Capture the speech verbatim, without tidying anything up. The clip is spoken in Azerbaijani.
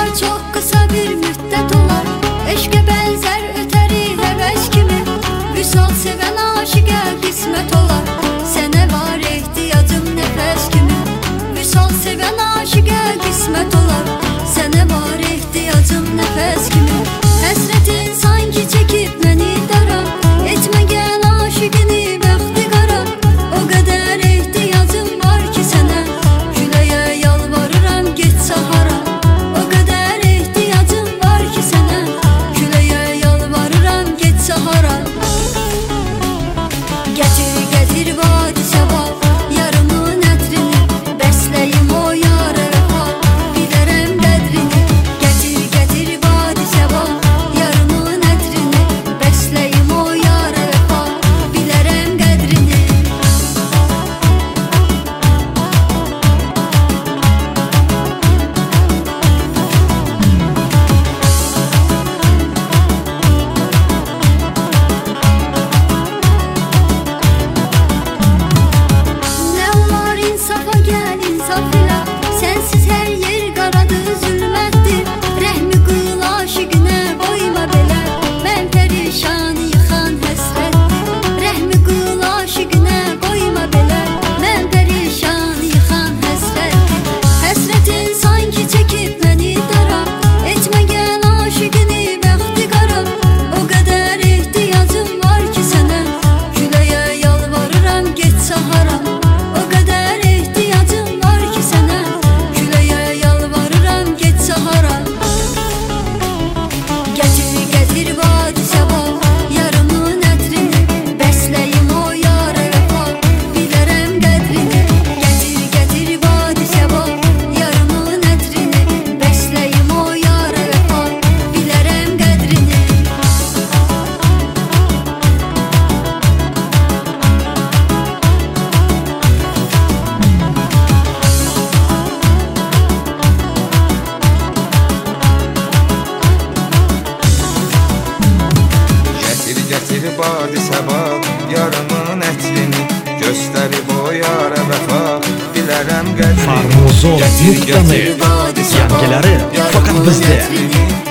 çok kısa bir müddet olar. Eşqə bənzər ötəri həvəs kimi, vüsal sevən aşiqə qismət olar. Sənə var ehtiyacım nəfəs kimi, vüsal sevən aşiqə qismət olar. Sənə var ehtiyacım nəfəs kimi. Həsrətin sanki çəkib məni dara, etmə gəl aşiqini bəxti qara. O qədər ehtiyacım var ki sənə, küləyə yalvarıram get sahara. O qədər ehtiyacım var ki sənə, küləyə yalvarıram get sahara. Gətir, gətir vadi səba, yarımın ətrini, bəsləyim o yarə vəfa, bilərəm qədrini. Gətir, gətir vadi səba, yarımın ətrini, bəsləyim o yarə vəfa, bilərəm qədrini. Nə olar insafa gəl, insaf elə, sənsiz hər yer qaradır, zülmətdir. Rəhmi qıl aşiqinə qoyma belə, mən pərişan yıxan həsrətdir. Rəhmi qıl aşiqinə qoyma belə, mən pərişan yıxan həsrətdir. Həsrətin sanki çəkib məni dara, etmə gəl aşiqini bəxti qara. O qədər ehtiyacım var ki sənə, küləyə yalvarıram get sahara. O qədər ehtiyacım var ki sənə, küləyə yalvarıram get sahara. Gətir, gətir vadi səba, yarımın ətrini, bəsləyim o yarə vəfa, bilərəm qədrini. Gətir, gətir vadi səba, yarımın ətrini, bəsləyim o yarə vəfa, bilərəm qədrini. Gətir, gətir badi səba, yarımın ətrini, göstərib o yarə vəfa, bilərəm qədrini. Farmuzon Gətir, nokta net. gətir badi səba, Yangiləri faqat yarımın bizdə. ətrini,